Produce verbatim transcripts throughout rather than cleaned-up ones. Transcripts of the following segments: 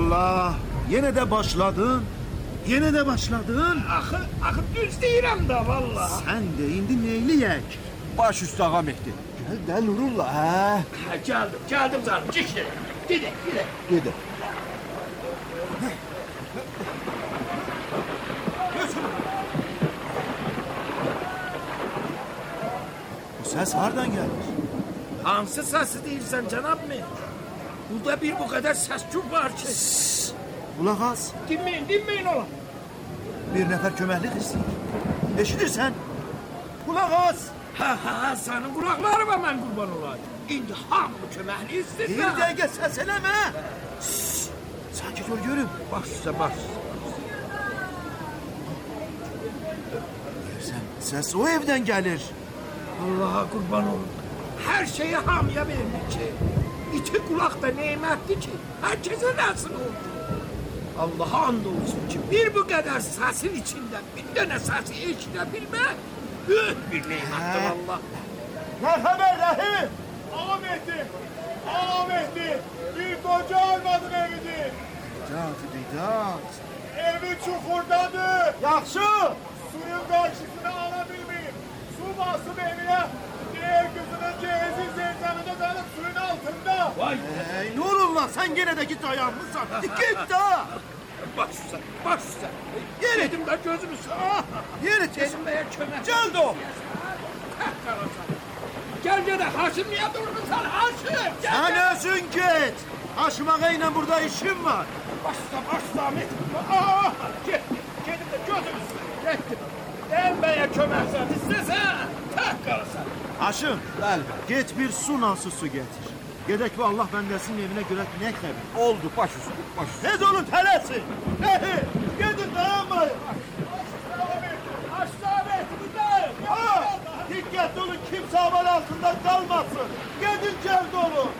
Allah, yine de başladın. Yine de başladın. Axı, axı düz deyirəm da vallahi. Sən də indi neyliyək? Baş üstü ağa Mehdi. Gəl də Nurullah, hə? Hə, gəldim, gəldim canım, geçdim. Gedək, gedək. Gedək. Bu səs hardan gəlir? Hansı səsi deyirsən cənab mı? Burada bir bu qədər səs-küy var ki. Qulaq as. Dinməyin, dinməyin ola. Bir nəfər köməklik istəyir. Eşidirsən? Qulaq as. Hə, hə, sənin qulaqlarıma mən qurban olayım. İndi hamı köməklik istəyir. Bir dəqiqə səs eləmə. Sakit ol görüm. Baş üstə, baş üstə. Sən, səs o evdən gəlir. Allaha qurban olun. Hər şeyi hamıya verdik ki. İti qulaq da neymətdir ki. Hər kəsə nəsin oldu. Allaha and olsun ki, bir bu qədər səsin içində bir dənə səsi eşidə bilmək böyük bir neymətdir Allah. Merhamet Rahim! Ağa Mehdi! Ağa Mehdi! Bir koca almadın evini! Vedat, Vedat. Evi çukurdadır! Yaxşı. Suyun karşısına alabilmeyim! Su basıp evine! Diğer kızının cehizi zeytanında kalıp suyun altında! Vay! Ey Nurullah, sən yenə də git dayanmışsan. Git da. Baş üstə, baş üstə. Yeri. Dedim də gözüm üstə. Yeri tez. Dedim bəyə kömək. Gəl də o. Gel gedək, Haşim niyə durmuşsan Haşim? Gel, Sən gel. özün git. Aşmağa ilə burada işim var. Başla, başla Ahmet. Aa, getdim, gedim də gözüm üstə. Getdim. En bəyə köməksən istəsən, tək qalırsan. Haşim, Bəli. get bir su nası su getir. Gedək bu Allah bəndəsinin evinə görə nə xəbər? Oldu baş üstü, baş üstü. Tez olun, tələsin. Nəhi, gedin, dayanmayın. Başla Ahmet, buradayım. Ha, diqqətli olun, kimsə haval altında qalmasın. Gedin, cəld olun.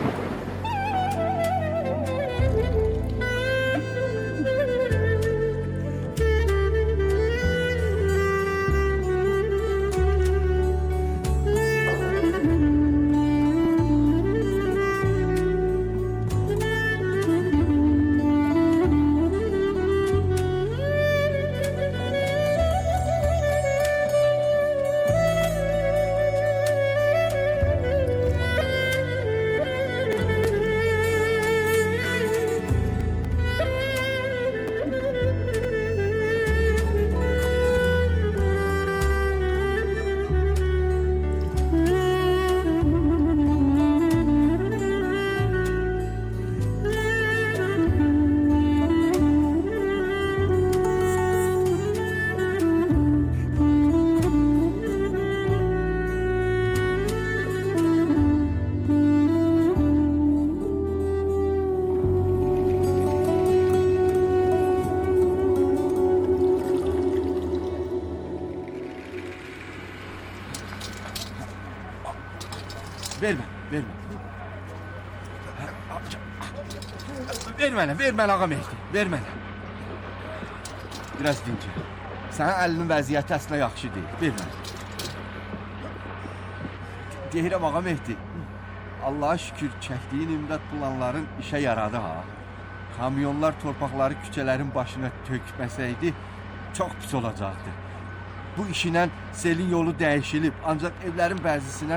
Vermə, vermə. Ver mənə, ver mənə ağa Mehdi, ver mənə. Biraz dincə. Sənin əlinin vəziyyəti əslində yaxşı deyil, ver mənə. Deyirəm ağa Mehdi, Allah'a şükür çəkdiyin imdad planların işə yaradı ha. Kamyonlar torpaqları küçələrin başına tökməsəydi, çox pis olacaqdı. Bu işinə selin yolu dəyişilib, ancaq evlərin bəzisinə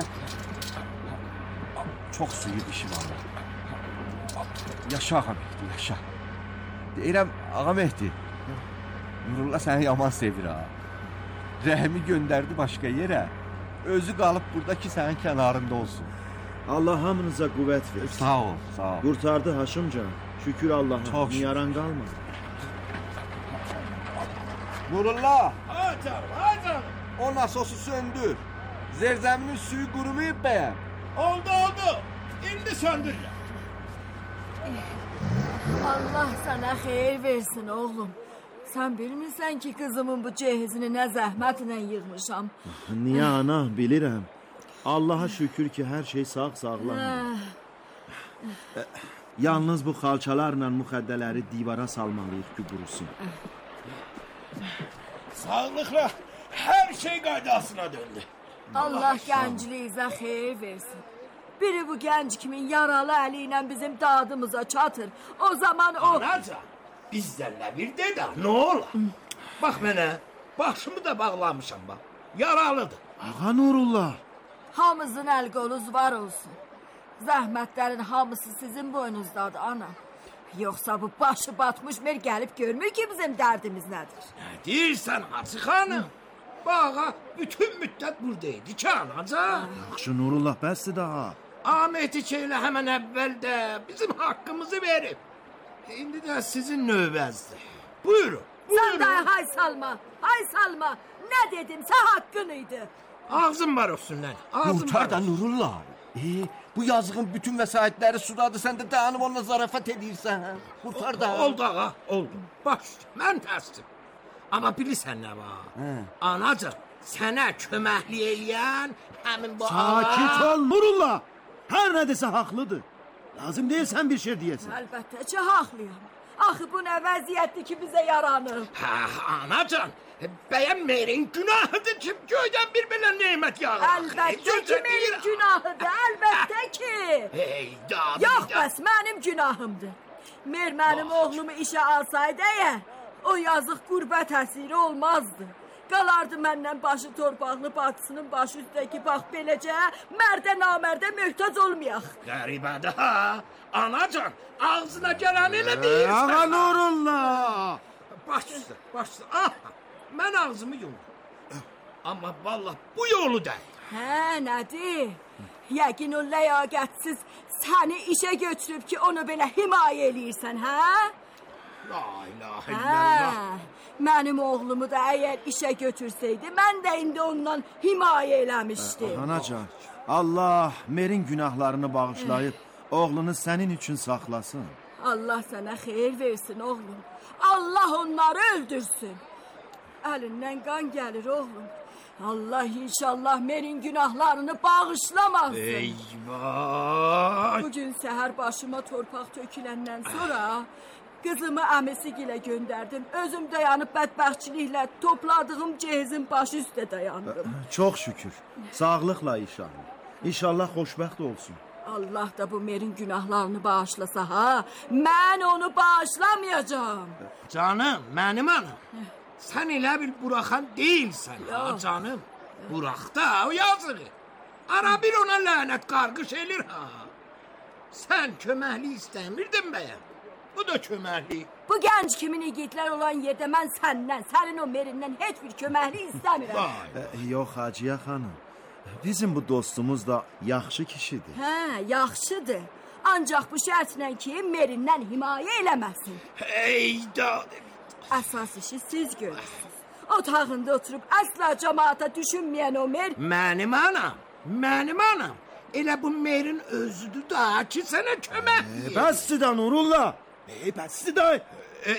çox suyu dişi var. Yaşa ağa Mehdi, yaşa. Deyirəm ağa Mehdi, Nurullah səni yaman sevir ha. Rəhmi göndərdi başqa yerə, özü qalıb burada ki sənin kənarında olsun. Allah hamınıza qüvvət versin. Sağ ol, sağ ol. Qurtardı Haşimcan. Şükür Allah'a. Çok şükür. Yaran qalmadı. Nurullah, Ha canım, ha canım. o nasosu söndür. Zerzeminin suyu qurumayıb bəyəm. Oldu, oldu. İndi söndürürəm. Allah sana xeyir versin oğlum. Sen bilmirsən ki kızımın bu cehizini ne zəhmətlə yığmışam. Niyə ana, bilirəm. Allah'a şükür ki hər şey sağ sağlam. Yalnız bu xalçalarla müxəddələri divara salmalıyıq ki qurusun. Sağlıqla hər şey qaydasına döndü. Allah gəncliyizə xeyir versin. Biri bu genç kimin yaralı eliyle bizim dadımıza çatır. O zaman o... Anacan, bizden ne bir de ne ola? Bak mənə, başımı da bağlamışam bak. Yaralıdır. Ağa Nurullah. Hamımızın el qoluz var olsun. Zəhmətlərin hamısı sizin boynuzdadır ana. Yoksa bu başı batmış mer gelip görmüyor ki bizim dərdimiz nədir? Nə deyirsən Hacı xanım? Bağa bütün müddət buradaydı ki anacan. Yaxşı Nurullah bəsdir daha. Ahmet'i çeyle hemen evvelde bizim hakkımızı verip. Şimdi de sizin növbəzdir. Buyurun. Sen daha hay salma, hay salma. Ne dedimse hakkınıydı. Ağzın var olsun lan. Ağzın Kurtar var da olsun. Nurullah. Ee, bu yazığın bütün vesayetleri sudadı. Sen de dayanıp onunla zarafet edirsən. Ha? Kurtar da. Oldu ağa, oldu. Baş, mən təsdim. Amma bilirsən nə var? Anacıq, sənə köməkli eləyən həmin bu Sakit ol Nurullah. Her ne dese haklıdır. Lazım değil sen bir şey diyesin. Elbette ki haklıyım. Axı bu ne vəziyyətdir ki bize yaranır. Hə, anacan, bəyənməyin günahıdır ki, göydən bir belə nemət yağır. Elbette ki benim günahıdır, elbette ki. Hey, da, Yok bəs mənim günahımdır. Mer mənim oğlumu işe alsaydı eğer, o yazıq qürbət əsiri olmazdı. Qalardı məndən başı torpaqlı bacısının başı üstəki bax beləcə, mərdə namərdə möhtac olmayaq. Qəribədir ha, anacan, ağzına gələni elə deyirsən. Ağa Nurullah. Baş üstə, baş üstə. Aha, mən ağzımı yumdum. Amma vallah bu yolu deyil. Hə, nədir? Yəqin o ləyaqətsiz səni işə götürüb ki, onu belə himayə eləyirsən, hə? La ilahe Hə, illallah. mənim oğlumu da əgər işə götürsəydi, mən də indi ondan himayə eləmişdim. Anacan, Allah Mer'in günahlarını bağışlayıp oğlunu senin için saklasın. Allah sənə xeyir versin, oğlum. Allah onları öldürsün. Əlindən qan gəlir, oğlum. Allah inşallah Mer'in günahlarını bağışlamasın. Eyvah! Bugün səhər başıma torpaq töküləndən sonra qızımı əmisigilə göndərdim. Özüm dayanıb bədbəxtçiliklə topladığım cehizin başı üstə dayandım. Çok şükür. Sağlıkla inşallah. İnşallah hoşbəxt olsun. Allah da bu Mer'in günahlarını bağışlasa ha, mən onu bağışlamayacağım. Canım, mənim anam. Sən elə bil buraxan deyilsən ha canım. Burax da o yazığı. Ara bir ona lənət qarqış elir ha. Sən köməkli istəmirdin bəyəm. Bu da köməkli. Bu gənc kimin igidlər olan yerdə mən səndən, sənin o Merindən heç bir köməkli istəmirəm. Vay. E, yok Hacıya hanım. Bizim bu dostumuz da yaxşı kişidir. Hə, yaxşıdır. Ancaq bu şərtlə ki, Merindən himayə eləməsin. Hey da. Əsas işi siz görürsünüz. Otağında oturub əsla cəmaata düşünməyən o Mer... Mənim anam, mənim anam. Elə bu Merin özüdür da ki sənə kömək. E, bəsdir də Nurullah. E, bəsdir də. E,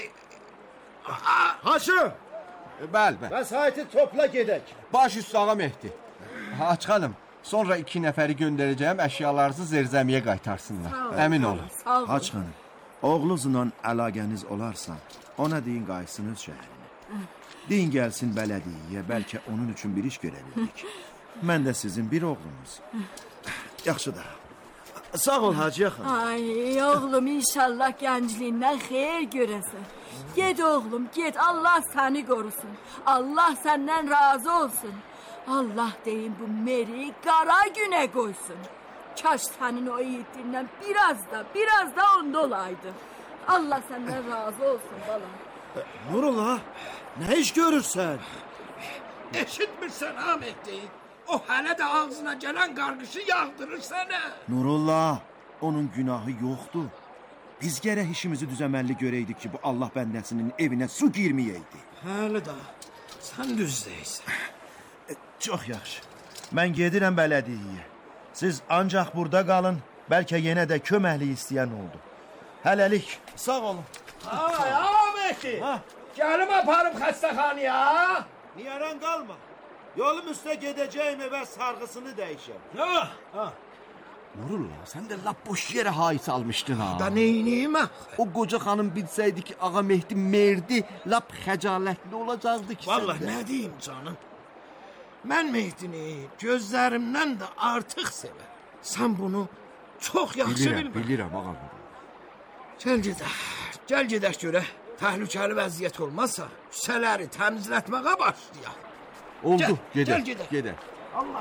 Haşım. Bəl, bəl. Vesayeti topla gedək. Baş üstü ağa Mehdi. Aç xanım, sonra iki nəfəri göndərəcəyəm, əşyalarınızı zerzəmiyə qaytarsınlar. Əmin olun. Sağ olun. Haç xanım, oğlunuzla əlaqəniz olarsa, ona deyin qaysın öz şəhərinə. Deyin gəlsin bələdiyyə, bəlkə onun üçün bir iş görə bildik. Mən də sizin bir oğlunuz. Yaxşı da. Sağ ol Hacıya xanım. Ay oğlum inşallah gəncliyindən xeyir görəsən. Ged oğlum ged, Allah səni qorusun. Allah səndən razı olsun. Allah deyin bu Meri qara günə qoysun. Kaş sənin o yiğitliğindən biraz da biraz da onda olaydı. Allah səndən razı olsun balam. Nurullah, nə iş görürsən? eşitmirsən Ahmet'i. O hələ də ağzına gələn qarqışı yağdırır sənə. Nurullah, onun günahı yoxdur. Biz gərək işimizi düzəməlli görəydik ki, bu Allah bəndəsinin evinə su girməyəydi. Hələ də, sən düz deyirsən. E, çox yaxşı. Mən gedirəm bələdiyyəyə. Siz ancaq burada qalın, bəlkə yenə də köməkli istəyən oldu. Hələlik, sağ olun. Ay Ahmet'i, gəlim aparım xəstəxanaya. Niyaran qalma. Yolum üstə gedəcəyim evə sarğısını dəyişəm. Ha, ha. Nurullah, sen de lap boş yere hais almıştın ha. Da neyniyim ha? O koca hanım bilseydi ki Ağa Mehdi merdi, lap xəcaletli olacaqdı ki. Vallahi nə deyim canım? Mən Mehdini gözlərimdən də artıq sevərəm. Sən bunu çox yaxşı Bilirəm, bilmə. bilirəm ağa. Gəl gedək, gəl gedək görək. Təhlükəli vəziyyət olmazsa, küçələri təmizlətməyə başlayaq. Oldu, Gəl, gedək, gəl, gedək. gedək. Allah.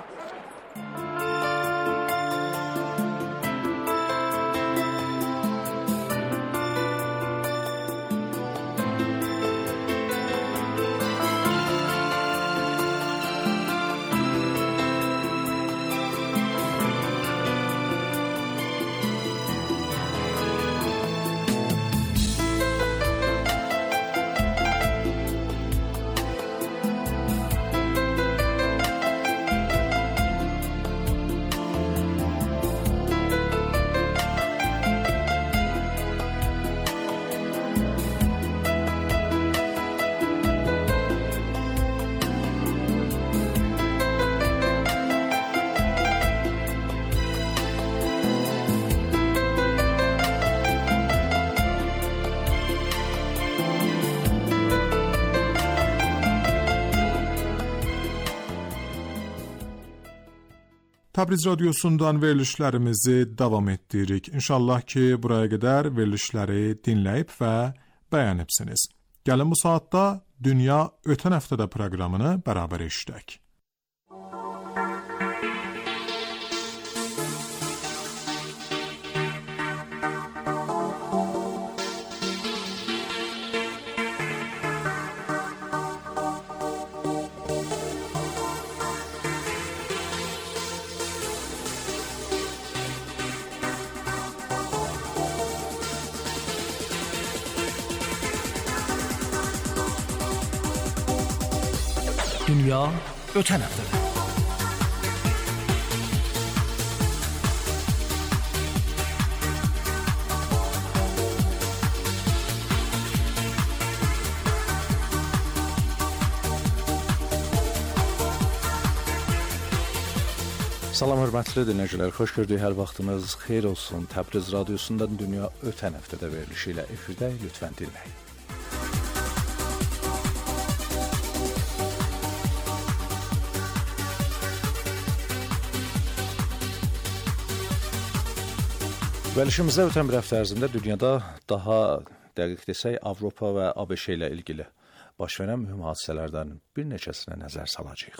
Təbriz radiosundan verilişlərimizi davam etdiririk. İnşallah ki, buraya qədər verilişləri dinləyib və bəyənibsiniz. Gəlin bu saatda Dünya Ötən Həftədə proqramını bərabər eşidək. Dünya Ötən Həftədə. Salam hörmətli dinləyicilər, xoş gördük, hər vaxtınız xeyir olsun. Təbriz radiosundan Dünya Ötən Həftədə verilişi ilə efirdə, lütfən dinləyin. Verilişimizdə ötən bir həftə ərzində dünyada daha dəqiq desək Avropa və ABŞ ilə ilgili baş verən mühüm hadisələrdən bir neçəsinə nəzər salacağıq.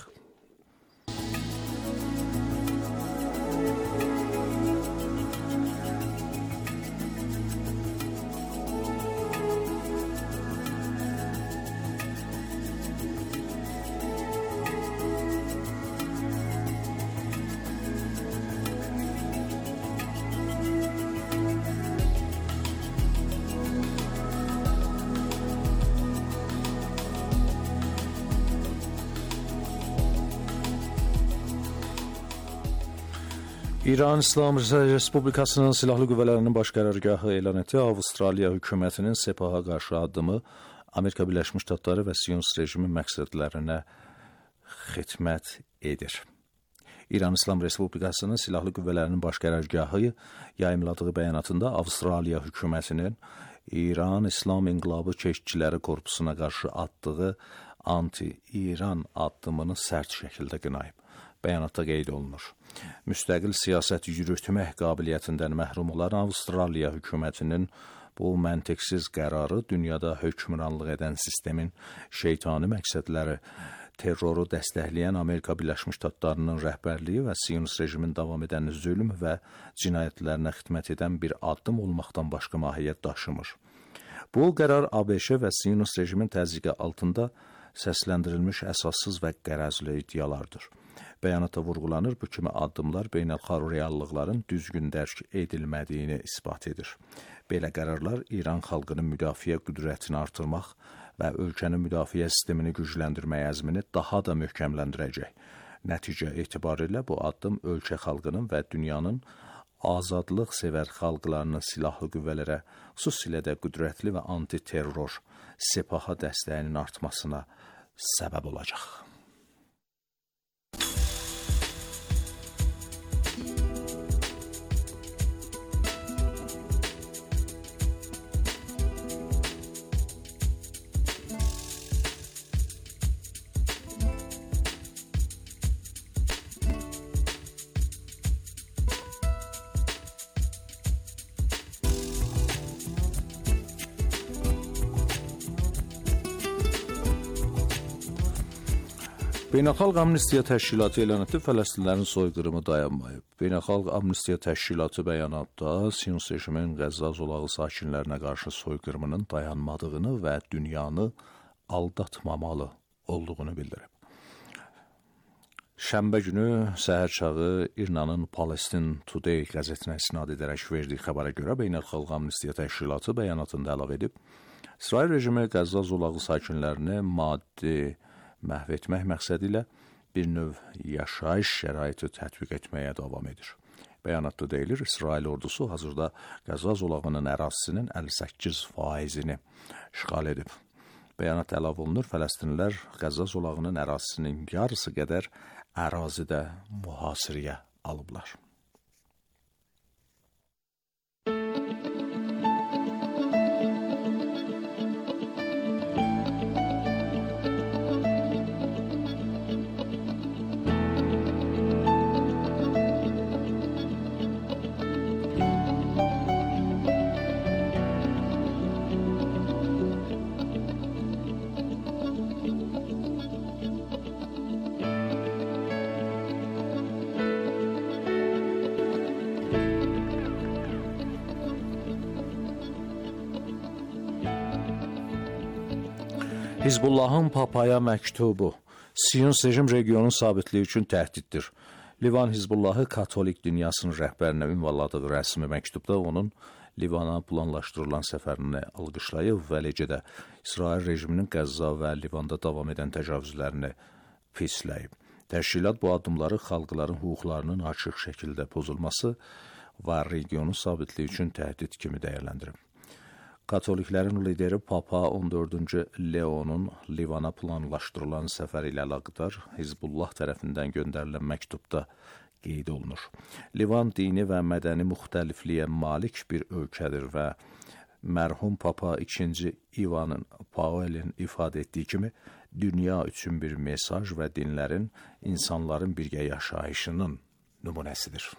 İran İslam Respublikasının Silahlı Qüvvələrinin Baş Qərargahı elan etdi. Avstraliya hökumətinin Sepaha qarşı addımı Amerika Birləşmiş Ştatları və Siyonist rejimi məqsədlərinə xidmət edir. İran İslam Respublikasının Silahlı Qüvvələrinin Baş Qərargahı yayımladığı bəyanatında Avstraliya hökumətinin İran İslam İnqilabı Keşikçiləri Korpusuna qarşı atdığı anti-İran addımını sərt şəkildə qınayıb. Bəyanatda qeyd olunur. Müstəqil siyasət yürütmək qabiliyyətindən məhrum olan Avstraliya hökumətinin bu məntiqsiz qərarı dünyada hökmranlıq edən sistemin şeytani məqsədləri, terroru dəstəkləyən Amerika Birləşmiş Ştatlarının rəhbərliyi və Siyonist rejimin davam edən zülm və cinayətlərinə xidmət edən bir addım olmaqdan başqa mahiyyət daşımır. Bu qərar ABŞ və Siyonist rejimin təzyiqi altında səsləndirilmiş əsassız və qərəzli iddialardır. Bəyanatda vurğulanır, bu kimi addımlar beynəlxalq reallıqların düzgün dərk edilmədiyini isbat edir. Belə qərarlar İran xalqının müdafiə qüdrətini artırmaq və ölkənin müdafiə sistemini gücləndirmək əzmini daha da möhkəmləndirəcək. Nəticə etibarilə bu addım ölkə xalqının və dünyanın azadlıq sevər xalqlarının silahlı qüvvələrə, xüsusilə də qüdrətli və anti-terror Sepaha dəstəyinin artmasına səbəb olacaq. Beynəlxalq Amnistiya Təşkilatı elan etdi, Fələstinlərin soyqırımı dayanmayıb. Beynəlxalq Amnistiya Təşkilatı bəyanatda Siyonist rejimin Qəzza zolağı sakinlərinə qarşı soyqırımının dayanmadığını və dünyanı aldatmamalı olduğunu bildirib. Şənbə günü səhər çağı İrnanın Palestine Today qəzetinə istinad edərək verdiyi xəbərə görə Beynəlxalq Amnistiya Təşkilatı bəyanatında əlavə edib, İsrail rejimi Qəzza zolağı sakinlərini maddi məhv etmək məqsədi ilə bir növ yaşayış şəraiti tətbiq etməyə davam edir. Bəyanatda deyilir, İsrail ordusu hazırda Qəzza zolağının ərazisinin əlli səkkiz faizini işğal edib. Bəyanat əlavə olunur, Fələstinlilər Qəzza zolağının ərazisinin yarısı qədər ərazidə mühasirəyə alıblar. Hizbullahın Papaya məktubu. Siyonist rejim regionun sabitliyi üçün təhdiddir. Livan Hizbullahı Katolik dünyasının rəhbərinə ünvanladığı rəsmi məktubda onun Livana planlaşdırılan səfərini alqışlayıb və eləcə də İsrail rejiminin Qəzza və Livanda davam edən təcavüzlərini pisləyib. Təşkilat bu addımları xalqların hüquqlarının açıq şəkildə pozulması və regionun sabitliyi üçün təhdid kimi dəyərləndirib. Katoliklərin lideri Papa on dördüncü Leonun Livana planlaşdırılan səfəri ilə əlaqədar Hizbullah tərəfindən göndərilən məktubda qeyd olunur. Livan dini və mədəni müxtəlifliyə malik bir ölkədir və mərhum Papa ikinci İvanın Pavelin ifadə etdiyi kimi dünya üçün bir mesaj və dinlərin, insanların birgə yaşayışının nümunəsidir.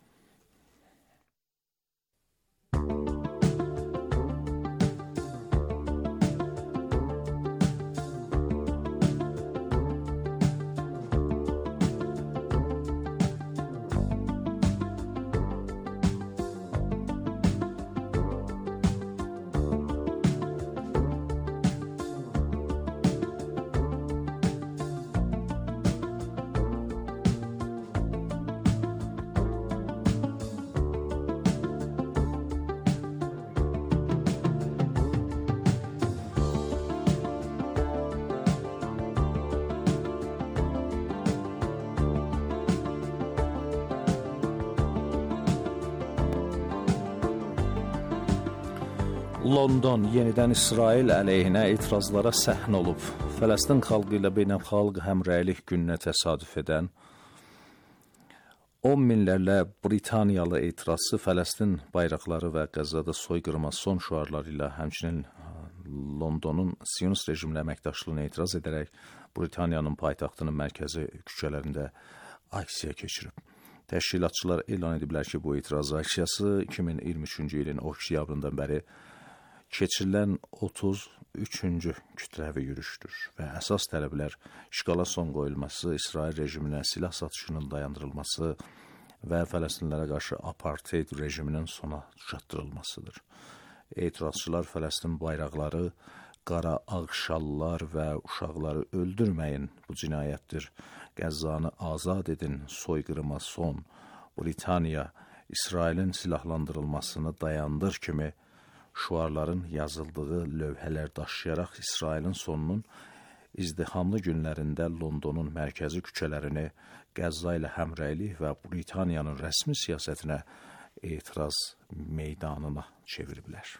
London yenidən İsrail əleyhinə etirazlara səhnə olub. Fələstin xalqı ilə beynəlxalq həmrəylik gününə təsadüf edən on minlərlə Britaniyalı etirazçı Fələstin bayraqları və Qəzzada soyqırıma son şüarları ilə həmçinin Londonun Siyonist rejiminə əməkdaşlığına etiraz edərək Britaniyanın paytaxtının mərkəzi küçələrində aksiya keçirib. Təşkilatçılar elan ediblər ki, bu etiraz aksiyası iki min iyirmi üçüncü ilin oktyabrından bəri keçirilən otuz üçüncü kütləvi yürüşdür və əsas tələblər işğala son qoyulması, İsrail rejiminə silah satışının dayandırılması və Fələstinlərə qarşı apartheid rejiminin sona çatdırılmasıdır. Etirazçılar Fələstin bayraqları, qara ağşallar və uşaqları öldürməyin, bu cinayətdir, Qəzzanı azad edin, soyqırıma son, Britaniya, İsrailin silahlandırılmasını dayandır kimi şüarların yazıldığı lövhələr daşıyaraq İsrailin sonunun izdihamlı günlərində Londonun mərkəzi küçələrini Qəzza ilə həmrəylik və Britaniyanın rəsmi siyasətinə etiraz meydanına çeviriblər.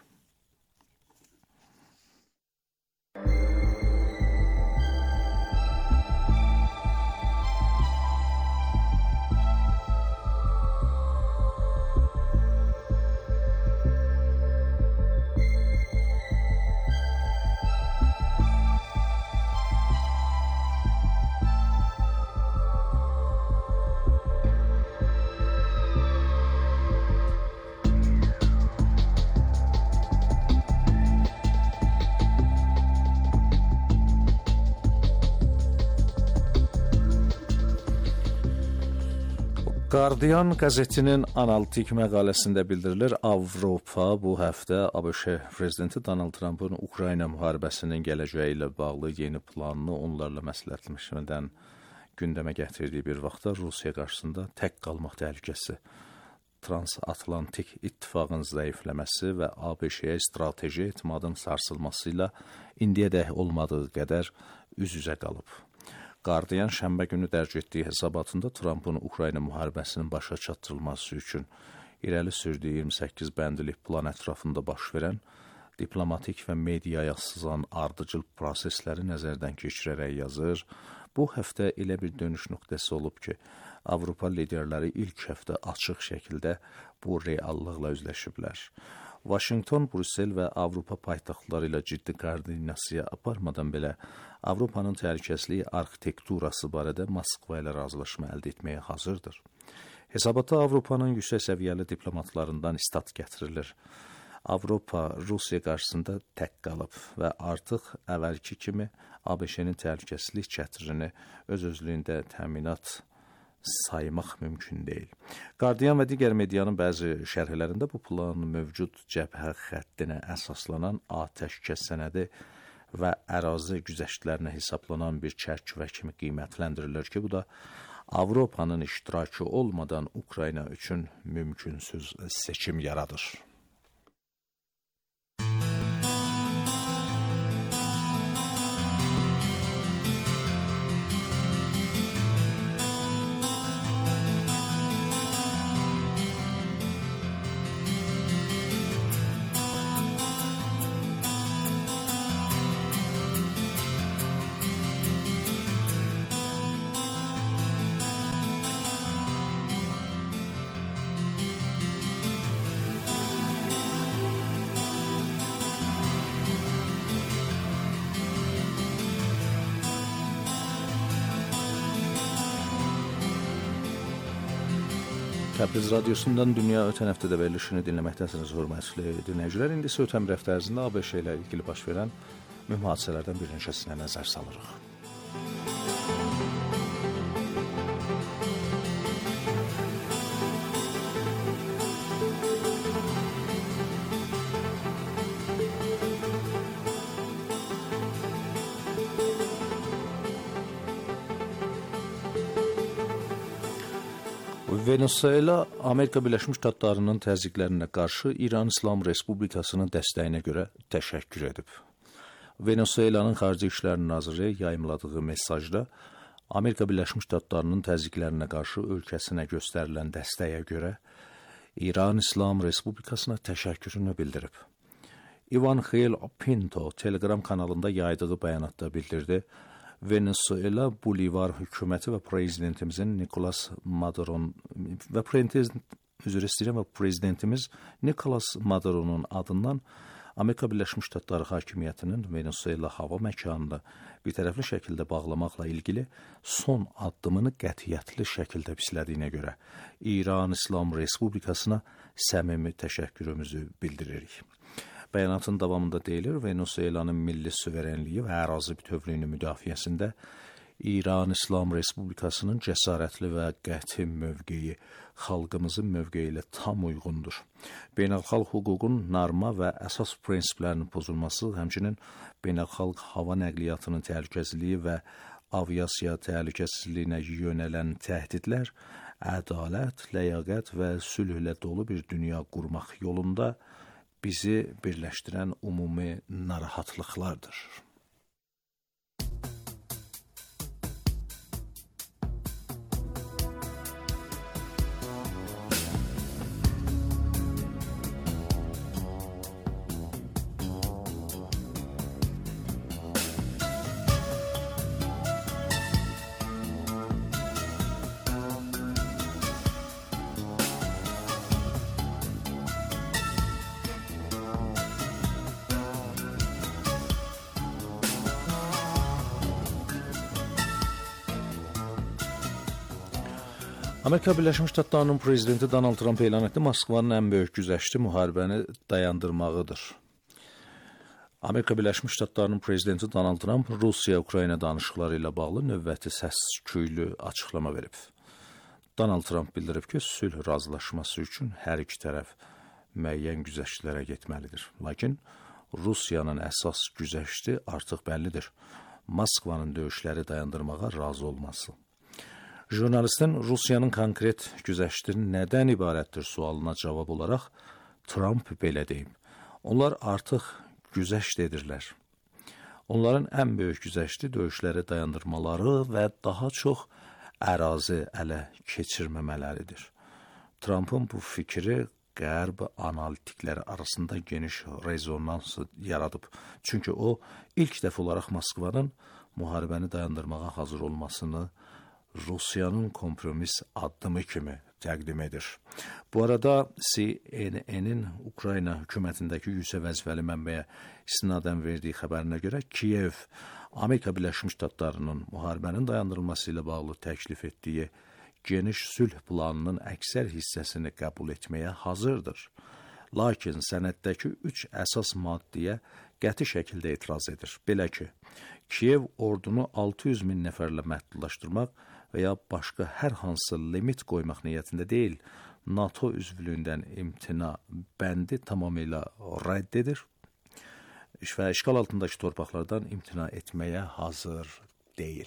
Guardian qəzetinin analitik məqaləsində bildirilir, Avropa bu həftə ABŞ prezidenti Donald Trumpın Ukrayna müharibəsinin gələcəyi ilə bağlı yeni planını onlarla məsləhətləşmədən gündəmə gətirdiyi bir vaxtda Rusiya qarşısında tək qalmaq təhlükəsi, transatlantik ittifaqın zəifləməsi və ABŞ-yə strateji etimadın sarsılması ilə indiyədək olmadığı qədər üz-üzə qalıb. Guardian şənbə günü dərc etdiyi hesabatında Trumpın Ukrayna müharibəsinin başa çatdırılması üçün irəli sürdüyü iyirmi səkkiz bəndilik plan ətrafında baş verən diplomatik və mediaya sızan ardıcıl prosesləri nəzərdən keçirərək yazır. Bu həftə elə bir dönüş nöqtəsi olub ki, Avropa liderləri ilk həftə açıq şəkildə bu reallıqla üzləşiblər. Washington, Brüssel və Avropa paytaxtları ilə ciddi koordinasiya aparmadan belə Avropanın təhlükəsizlik arxitekturası barədə Moskva ilə razılaşma əldə etməyə hazırdır. Hesabatda Avropanın yüksək səviyyəli diplomatlarından istat gətirilir. Avropa Rusiya qarşısında tək qalıb və artıq əvvəlki kimi ABŞ-nin təhlükəsizlik çətirini öz-özlüyündə təminat saymaq mümkün deyil. Guardian və digər medianın bəzi şərhlərində bu plan mövcud cəbhə xəttinə əsaslanan atəşkəs sənədi və ərazi güzəştlərinə hesablanan bir çərçivə kimi qiymətləndirilir ki, bu da Avropanın iştirakı olmadan Ukrayna üçün mümkünsüz seçim yaradır. Təbriz radiosundan dünya ötən həftədə verilişini dinləməkdəsiniz, hörmətli dinləyicilər. İndi isə ötən bir həftə ərzində ABŞ ilə ilgili baş verən mühüm hadisələrdən bir neçəsinə nəzər salırıq. Venezuela, Amerika Birləşmiş Ştatlarının təzyiqlərinə qarşı İran İslam Respublikasının dəstəyinə görə təşəkkür edib. Venezuelanın Xarici İşlər Naziri yayımladığı mesajda Amerika Birləşmiş Ştatlarının təzyiqlərinə qarşı ölkəsinə göstərilən dəstəyə görə İran İslam Respublikasına təşəkkürünü bildirib. Ivanxel Pinto Telegram kanalında yaydığı bəyanatda bildirdi. Venezuela Bolivar hökuməti və prezidentimizin Nicolas Maduro'nun və üzr istəyirəm və prezidentimiz Nicolas Maduro'nun adından Amerika Birləşmiş Ştatları hakimiyyətinin Venezuela hava məkanını birtərəfli şəkildə bağlamaqla ilgili son addımını qətiyyətli şəkildə pislədiyinə görə İran İslam Respublikasına səmimi təşəkkürümüzü bildiririk. Bəyanatın davamında deyilir, Venezuelanın milli suverenliyi və ərazi bütövlüyünün müdafiəsində İran İslam Respublikasının cəsarətli və qəti mövqeyi xalqımızın mövqeyi ilə tam uyğundur. Beynəlxalq hüququn norma və əsas prinsiplərinin pozulması, həmçinin beynəlxalq hava nəqliyyatının təhlükəsizliyi və aviasiya təhlükəsizliyinə yönələn təhdidlər, ədalət, ləyaqət və sülhlə dolu bir dünya qurmaq yolunda bizi birləşdirən ümumi narahatlıqlardır. Amerika Birləşmiş Ştatlarının prezidenti Donald Trump elan etdi, Moskvanın ən böyük güzəşti müharibəni dayandırmağıdır. Amerika Birləşmiş Ştatlarının prezidenti Donald Trump Rusiya-Ukrayna danışıqları ilə bağlı növbəti səs-küylü açıqlama verib. Donald Trump bildirib ki, sülh razılaşması üçün hər iki tərəf müəyyən güzəştlərə getməlidir. Lakin Rusiyanın əsas güzəşti artıq bəllidir. Moskvanın döyüşləri dayandırmağa razı olması. Jurnalistin Rusiyanın konkret güzəşti nədən ibarətdir sualına cavab olaraq Trump belə deyib. Onlar artıq güzəşt edirlər. Onların ən böyük güzəşti döyüşləri dayandırmaları və daha çox ərazi ələ keçirməmələridir. Trump'ın bu fikri Qərb analitikləri arasında geniş rezonans yaradıb. Çünki o, ilk dəfə olaraq Moskvanın müharibəni dayandırmağa hazır olmasını Rusiyanın kompromis addımı kimi təqdim edir. Bu arada C N N'in Ukrayna hökumətindəki yüksək vəzifəli mənbəyə istinadən verdiyi xəbərinə görə Kiyev, Amerika Birləşmiş Ştatlarının müharibənin dayandırılması ilə bağlı təklif etdiyi geniş sülh planının əksər hissəsini qəbul etməyə hazırdır. Lakin sənəddəki üç əsas maddiyə qəti şəkildə etiraz edir. Belə ki, Kiyev ordunu altı yüz min nəfərlə məhdudlaşdırmaq və ya başqa hər hansı limit qoymaq niyyətində deyil, NATO üzvlüyündən imtina bəndi tamamilə rədd edir və işğal altındakı torpaqlardan imtina etməyə hazır deyil.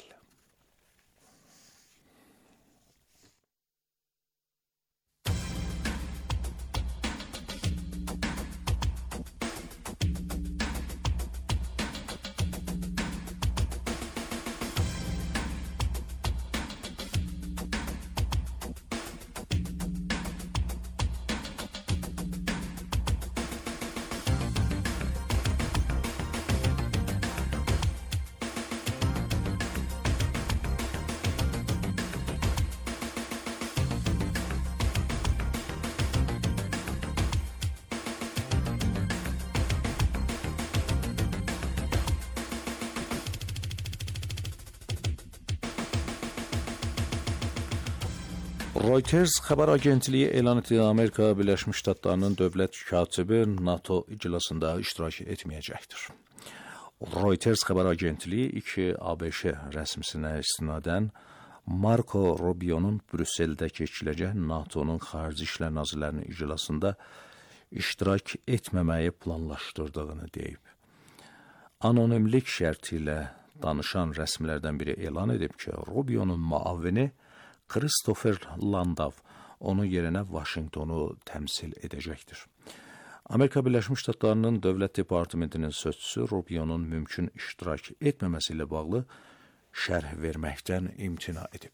Reuters xəbər agentliyi elan etdiyi Amerika Birləşmiş Ştatlarının dövlət katibi NATO iclasında iştirak etməyəcəkdir. Reuters xəbər agentliyi iki ABŞ rəsmisinə istinadən Marco Rubio'nun Brüsseldə keçiriləcək NATO'nun xarici işlər nazirlərinin iclasında iştirak etməməyi planlaşdırdığını deyib. Anonimlik şərti ilə danışan rəsmilərdən biri elan edib ki, Rubio'nun müavini Christopher Landau onun yerinə Vaşinqtonu təmsil edəcəkdir. Amerika Birləşmiş Ştatlarının Dövlət Departamentinin sözçüsü Rubio'nun mümkün iştirak etməməsi ilə bağlı şərh verməkdən imtina edib.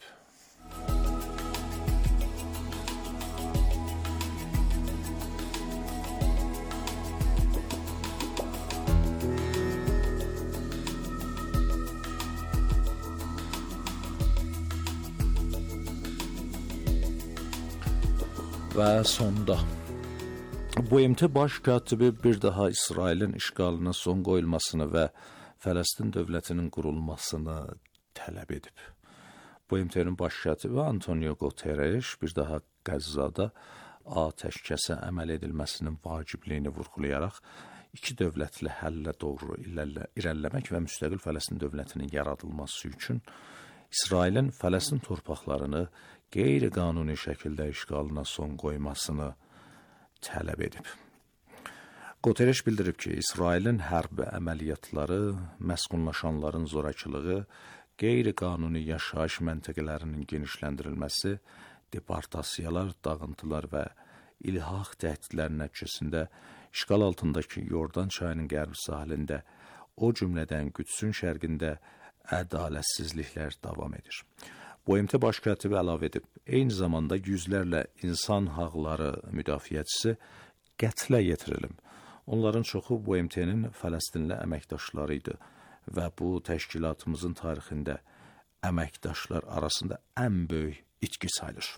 Və sonda B M T baş katibi bir daha İsrailin işğalına son qoyulmasını və Fələstin dövlətinin qurulmasını tələb edib. B M T'nin baş katibi Antonio Guterres bir daha Qəzzada atəşkəsə əməl edilməsinin vacibliyini vurğulayaraq iki dövlətli həllə doğru irəliləmək və müstəqil Fələstin dövlətinin yaradılması üçün İsrailin Fələstin torpaqlarını qeyri-qanuni şəkildə işğalına son qoymasını tələb edib. Guterres bildirib ki, İsrailin hərbi əməliyyatları, məskunlaşanların zorakılığı, qeyri-qanuni yaşayış məntəqələrinin genişləndirilməsi, deportasiyalar, dağıntılar və ilhaq təhdidlər nəticəsində işğal altındakı Yordan çayının qərb sahilində, o cümlədən Qüdsün şərqində ədalətsizliklər davam edir. B M T baş katibi əlavə edib, eyni zamanda yüzlərlə insan haqları müdafiəçisi qətlə yetirilib. Onların çoxu B M T'nin Fələstinli əməkdaşları idi və bu təşkilatımızın tarixində əməkdaşlar arasında ən böyük itki sayılır.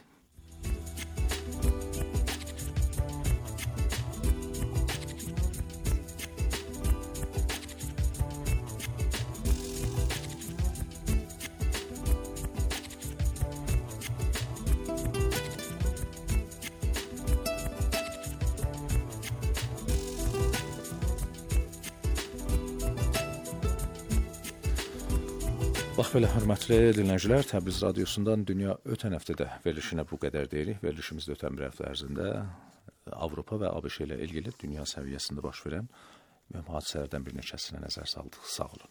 Bax belə, hörmətli dinləyicilər, Təbriz radiosundan dünya ötən həftədə verilişinə bu qədər deyirik. Verilişimizdə ötən bir həftə ərzində Avropa və ABŞ ilə ilgili dünya səviyyəsində baş verən mühüm hadisələrdən bir neçəsinə nəzər saldıq. Sağ olun.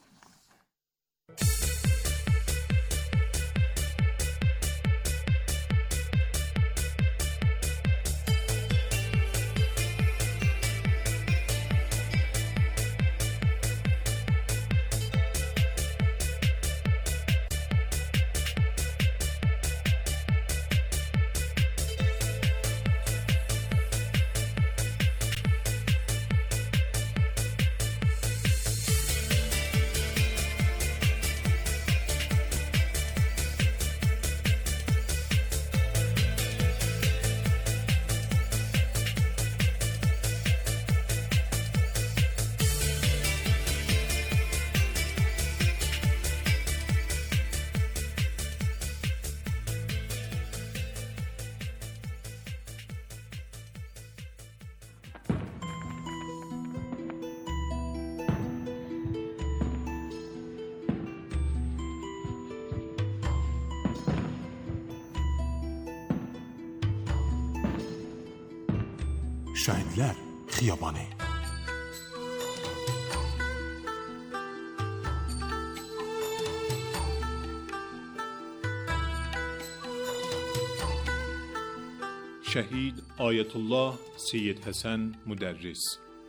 Şəhidlər Xiyabanı. Şəhid Ayətullah Seyyid Həsən Müdərris.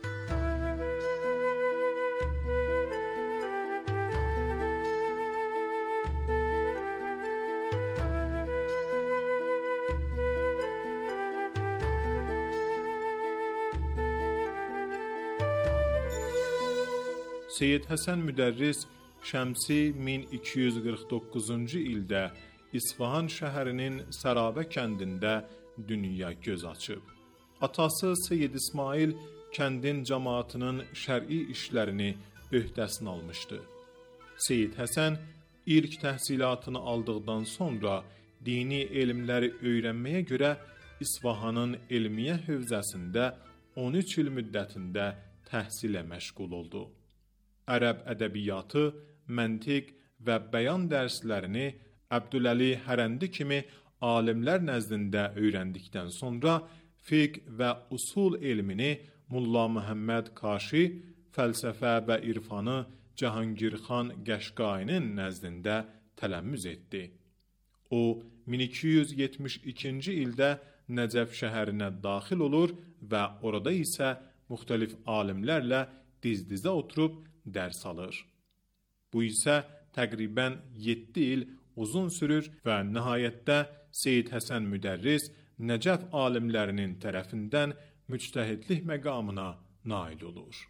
Seyyid Həsən Müdərris şəmsi min iki yüz qırx doqquzuncu ildə İsfahan şəhərinin Sarabə kəndində dünya göz açıb. Atası Seyyid İsmail kəndin cəmaatının şər'i işlərini öhdəsinə almışdı. Seyyid Həsən ilk təhsilatını aldıqdan sonra dini elmləri öyrənməyə görə İsfahanın elmiyə hövzəsində on üç il müddətində təhsilə məşğul oldu. Ərəb ədəbiyyatı, məntiq və bəyan dərslərini Əbdüləli Hərəndi kimi alimlər nəzdində öyrəndikdən sonra fiqh və usul elmini Mulla Məhəmməd Kaşi, fəlsəfə və irfanı Cahangirxan Qəşqainin nəzdində tələmmüz etdi. O, min iki yüz yetmiş ikinci ildə Nəcəf şəhərinə daxil olur və orada isə müxtəlif alimlərlə diz-dizə oturub dərs alır. Bu isə təqribən yeddi il uzun sürür və nəhayətdə Seyyid Həsən Müdərris Nəcəf alimlərinin tərəfindən müctəhidlik məqamına nail olur.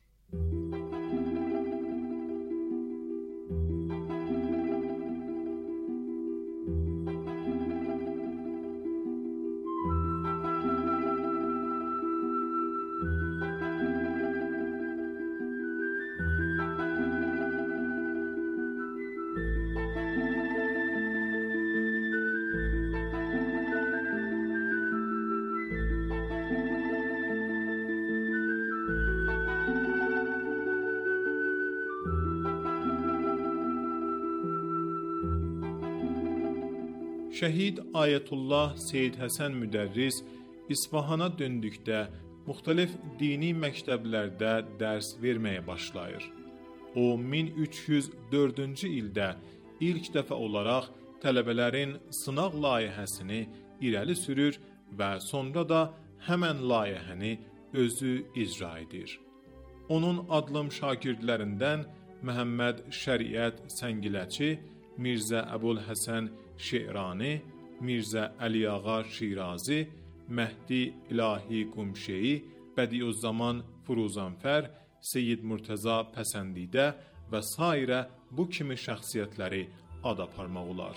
Şəhid Ayətullah Seyyid Həsən Müdərris İsfahana döndükdə müxtəlif dini məktəblərdə dərs verməyə başlayır. O, min üç yüz dördüncü ildə ilk dəfə olaraq tələbələrin sınaq layihəsini irəli sürür və sonra da həmən layihəni özü icra edir. Onun adlım şagirdlərindən Məhəmməd Şəriət Səngiləçi, Mirzə Əbulhəsən Şeirani, Mirzə Əliağa Şirazi, Məhdi İlahi Qumşeyi, Bədiüzzaman Furuzanfər, Seyyid Murtəza Pəsəndidə və sairə bu kimi şəxsiyyətləri ad aparmaq olar.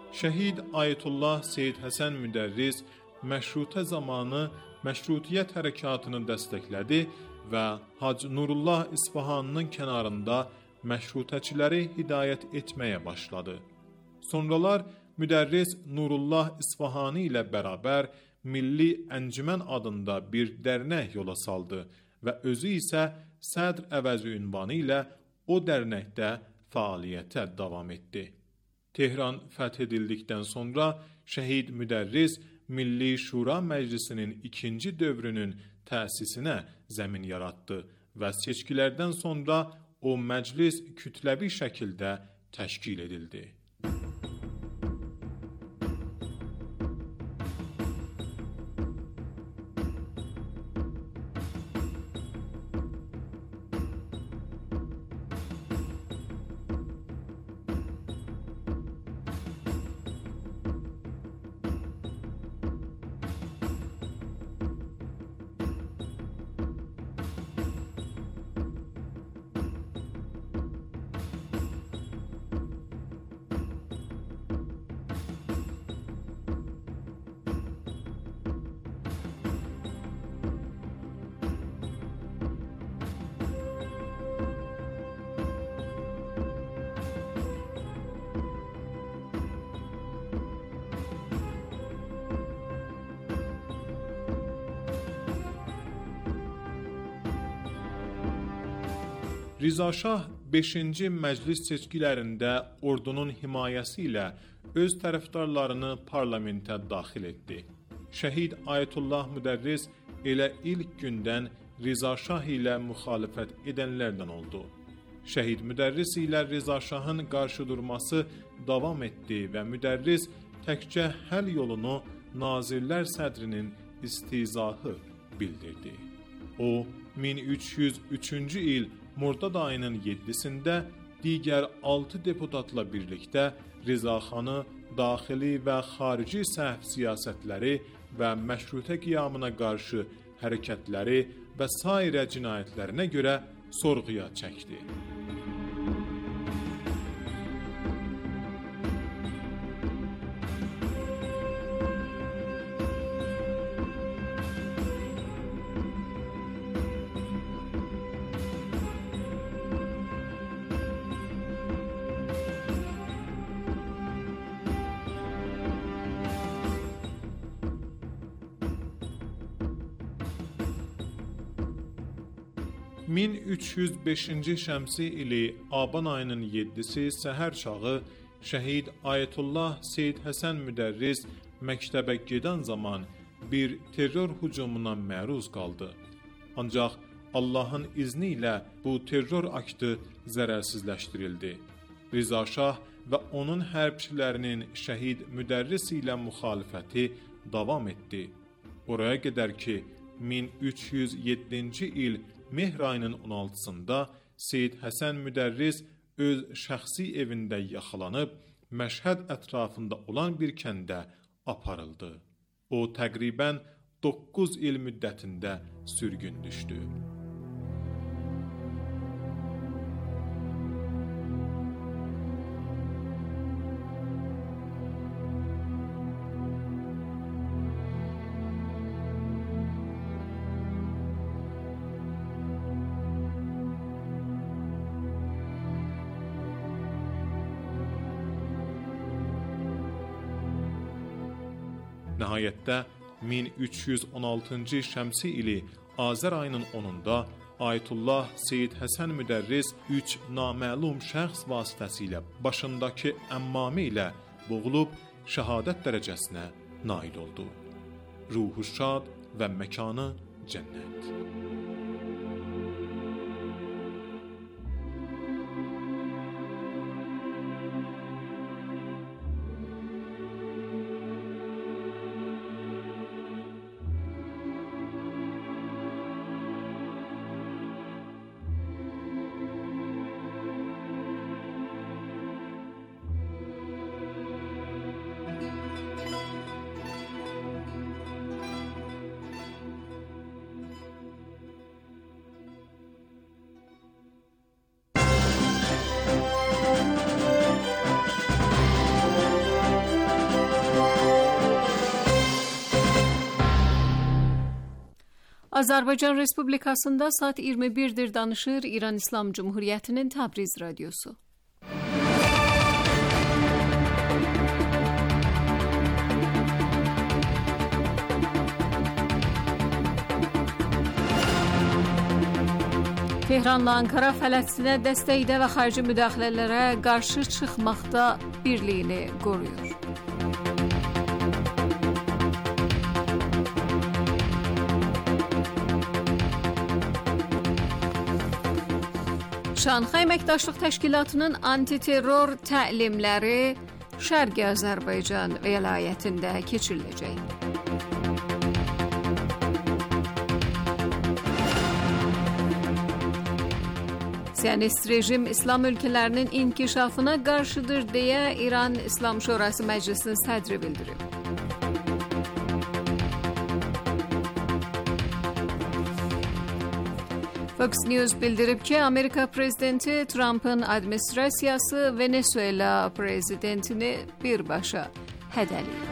Şəhid Ayətullah Seyid Həsən Müdərris məşrutə zamanı məşrutiyyət hərəkatını dəstəklədi və Hacı Nurullah İsfahanının kənarında məşrutəçiləri hidayət etməyə başladı. Sonralar Müdərris Nurullah İsfahani ilə bərabər Milli Əncümən adında bir dərnək yola saldı və özü isə sədr əvəzi ünvanı ilə o dərnəkdə fəaliyyətə davam etdi. Tehran fəth edildikdən sonra Şəhid Müdərris Milli Şura Məclisinin ikinci dövrünün təsisinə zəmin yaratdı və seçkilərdən sonra o məclis kütləvi şəkildə təşkil edildi. Riza Şah beşinci məclis seçkilərində ordunun himayəsi ilə öz tərəfdarlarını parlamentə daxil etdi. Şəhid Ayətullah Müdərris elə ilk gündən Riza Şah ilə müxalifət edənlərdən oldu. Şəhid Müdərris ilə Riza Şahın qarşı durması davam etdi və Müdərris təkcə həll yolunu Nazirlər Sədrinin istizahı bildirdi. O, min üç yüz üçüncü il Murdad ayının yeddisində digər altı deputatla birlikdə Riza xanı daxili və xarici səhv siyasətləri və məşrutə qiyamına qarşı hərəkətləri və sairə cinayətlərinə görə sorğuya çəkdi. min üç yüz beşinci şəmsi ili Aban ayının yeddisi səhər çağı Şəhid Ayətullah Seyid Həsən Müdərris məktəbə gedən zaman bir terror hücumuna məruz qaldı. Ancaq Allahın izni ilə bu terror aktı zərərsizləşdirildi. Riza Şah və onun hərbçilərinin Şəhid Müdərris ilə müxalifəti davam etdi. Oraya qədər ki, min üç yüz yeddinci il Mehr ayının on altısında Seyid Həsən Müdərris öz şəxsi evində yaxalanıb, Məşhəd ətrafında olan bir kəndə aparıldı. O, təqribən doqquz il müddətində sürgün düşdü. Nəhayətdə min üç yüz on altıncı şəmsi ili Azər ayının onunda Ayətullah Seyid Həsən Müdərris üç naməlum şəxs vasitəsilə başındakı əmmamı ilə boğulub şəhadət dərəcəsinə nail oldu. Ruhu şad və məkanı cənnət. Azərbaycan Respublikasında saat iyirmi birdir danışır İran İslam Cumhuriyeti'nin Təbriz Radyosu. Tehranla Ankara Fələstinə dəstəkdə və xarici müdaxilələrə qarşı çıxmaqda birliyini qoruyur. Şanxay Əməkdaşlıq Təşkilatının antiterror təlimləri Şərqi Azərbaycan vilayətində keçiriləcək. Siyonist rejim İslam ölkələrinin inkişafına qarşıdır deyə İran İslam Şurası Məclisinin sədri bildirib. Fox News bildirib ki, Amerika prezidenti Trump'ın administrasiyası Venezuela prezidentini birbaşa hədələyib.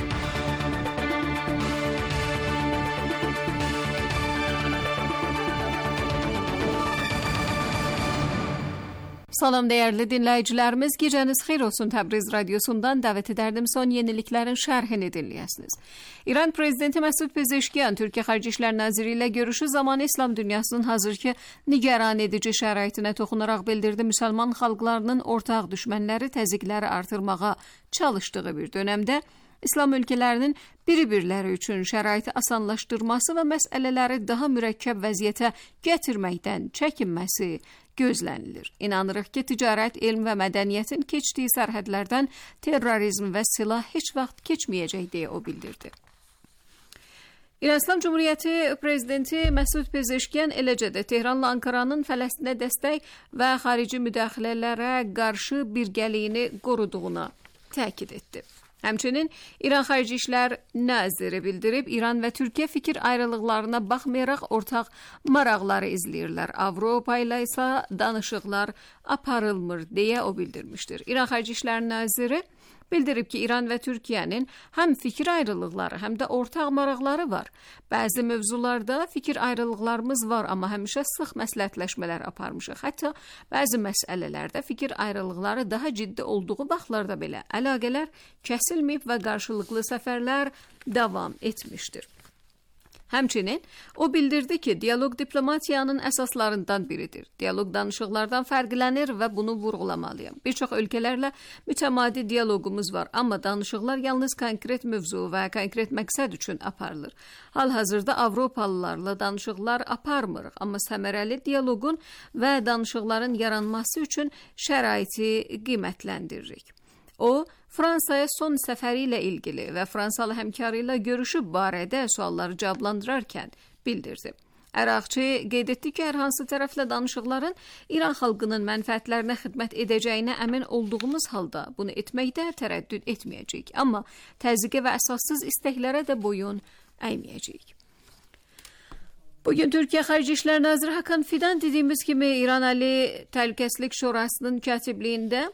Salam değerli dinləyicilərimiz, gecəniz xeyir olsun. Təbriz Radyosu'ndan dəvət edərdim son yeniliklərin şərhini dinləyəsiniz. İran Prezidenti Məsud Pezeşkiyan, Türkiyə Xarici İşlər Naziri ilə görüşü zamanı İslam dünyasının hazırki nigaran edici şəraitinə toxunaraq bildirdi. Müsəlman xalqlarının ortaq düşmənləri təzyiqləri artırmağa çalışdığı bir dönəmdə İslam ölkələrinin biri-birləri üçün şəraiti asanlaşdırması və məsələləri daha mürəkkəb vəziyyətə gətirməkdən çəkinməsi gözlənilir. İnanırıq ki, ticarət, elm və mədəniyyətin keçdiyi sərhədlərdən terrorizm və silah heç vaxt keçməyəcək deyə o bildirdi. İran İslam Cumhuriyyəti Prezidenti Məsud Pezeşkiyan eləcə də Tehranla Ankaranın Fələstinə dəstək və xarici müdaxilələrə qarşı birgəliyini qoruduğuna təkid etdi. Həmçinin İran Xarici İşlər Naziri bildirib, İran və Türkiyə fikir ayrılıqlarına baxmayaraq ortaq maraqları izləyirlər. Avropa ilə isə danışıqlar aparılmır deyə o bildirmişdir. İran Xarici İşlər Naziri bildirib ki, İran və Türkiyənin həm fikir ayrılıqları, həm də ortaq maraqları var. Bəzi mövzularda fikir ayrılıqlarımız var, amma həmişə sıx məsləhətləşmələr aparmışıq. Hətta bəzi məsələlərdə fikir ayrılıqları daha ciddi olduğu vaxtlarda belə əlaqələr kəsilməyib və qarşılıqlı səfərlər davam etmişdir. Həmçinin o bildirdi ki, dialoq diplomatiyanın əsaslarından biridir. Dialoq danışıqlardan fərqlənir və bunu vurğulamalıyam. Bir çox ölkələrlə mütəmadi dialoqumuz var, amma danışıqlar yalnız konkret mövzu və konkret məqsəd üçün aparılır. Hal-hazırda Avropalılarla danışıqlar aparmırıq, amma səmərəli dialoqun və danışıqların yaranması üçün şəraiti qiymətləndiririk. O, Fransaya son səfəri ilə ilgili və Fransalı həmkarı ilə görüşü barədə sualları cavablandırarkən bildirdi. Əraqçı qeyd etdi ki, hər hansı tərəflə danışıqların İran xalqının mənfəətlərinə xidmət edəcəyinə əmin olduğumuz halda bunu etməkdə tərəddüd etməyəcəyik, amma təzyiqə və əsassız istəklərə də boyun əyməyəcəyik. Bugün Türkiyə Xarici İşlər Naziri Hakan Fidan dediyimiz kimi İran Ali Təhlükəsizlik Şurasının katibliyində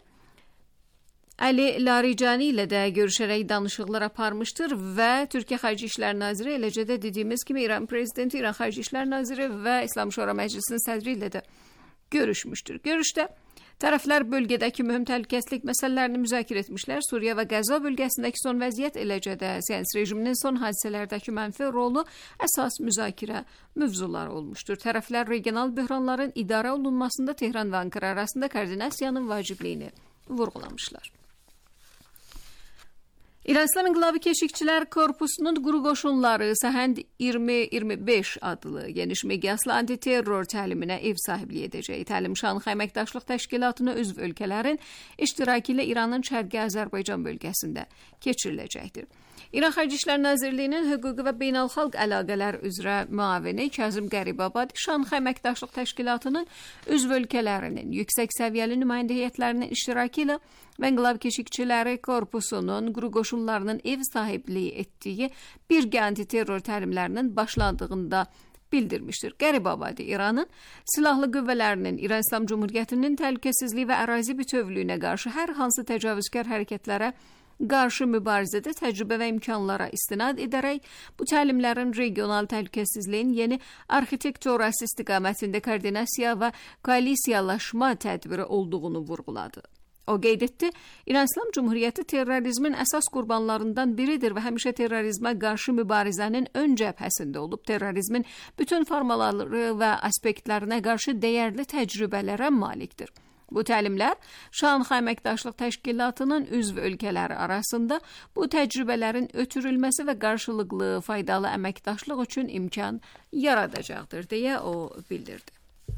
Ali Laricani ilə də görüşərək danışıqlar aparmışdır və Türkiyə Xarici İşlər Naziri eləcə də dediyimiz kimi İran Prezidenti, İran Xarici İşlər Naziri və İslam Şura Məclisinin sədri ilə də görüşmüşdür. Görüşdə tərəflər bölgədəki mühüm təhlükəsizlik məsələlərini müzakirə etmişlər. Suriya və Qəzza bölgəsindəki son vəziyyət, eləcə də siyasi rejiminin son hadisələrdəki mənfi rolu əsas müzakirə mövzuları olmuşdur. Tərəflər regional böhranların idarə olunmasında Tehran və Ankara arasında koordinasiyanın vacibliyini vurğulamışlar. İran İslam İnqilabı Keşikçilər Korpusunun quru qoşunları Səhənd iyirmi iyirmi beş adlı geniş miqyaslı antiterror təliminə ev sahibliyi edəcək. Təlim Şanxay Əməkdaşlıq Təşkilatına üzv ölkələrin iştirakı ilə İranın Şərqi Azərbaycan bölgəsində keçiriləcəkdir. İran Xarici İşlər Nazirliyinin hüquqi və beynəlxalq əlaqələr üzrə müavini Kazım Qəribabadi Şanxay Əməkdaşlıq Təşkilatının üzv ölkələrinin yüksək səviyyəli nümayəndə heyətlərinin iştirakı ilə və İnqilab Keşikçiləri Korpusunun quru qoşunlarının ev sahibliyi etdiyi bir antiterror təlimlərinin başlandığında bildirmişdir. Qəribabadi İranın silahlı qüvvələrinin İran İslam Cumhuriyyətinin təhlükəsizliyi və ərazi bütövlüyünə qarşı hər hansı təcavüzkar hərəkətlərə qarşı mübarizədə təcrübə və imkanlara istinad edərək bu təlimlərin regional təhlükəsizliyin yeni arxitekturası istiqamətində koordinasiya və koalisiyalaşma tədbiri olduğunu vurğuladı. O qeyd etdi, İran İslam Cumhuriyyəti terrorizmin əsas qurbanlarından biridir və həmişə terrorizmə qarşı mübarizənin ön cəbhəsində olub, terrorizmin bütün formaları və aspektlərinə qarşı dəyərli təcrübələrə malikdir. Bu təlimlər Şanxay Əməkdaşlıq Təşkilatının üzv ölkələri arasında bu təcrübələrin ötürülməsi və qarşılıqlı faydalı əməkdaşlıq üçün imkan yaradacaqdır, deyə o bildirdi.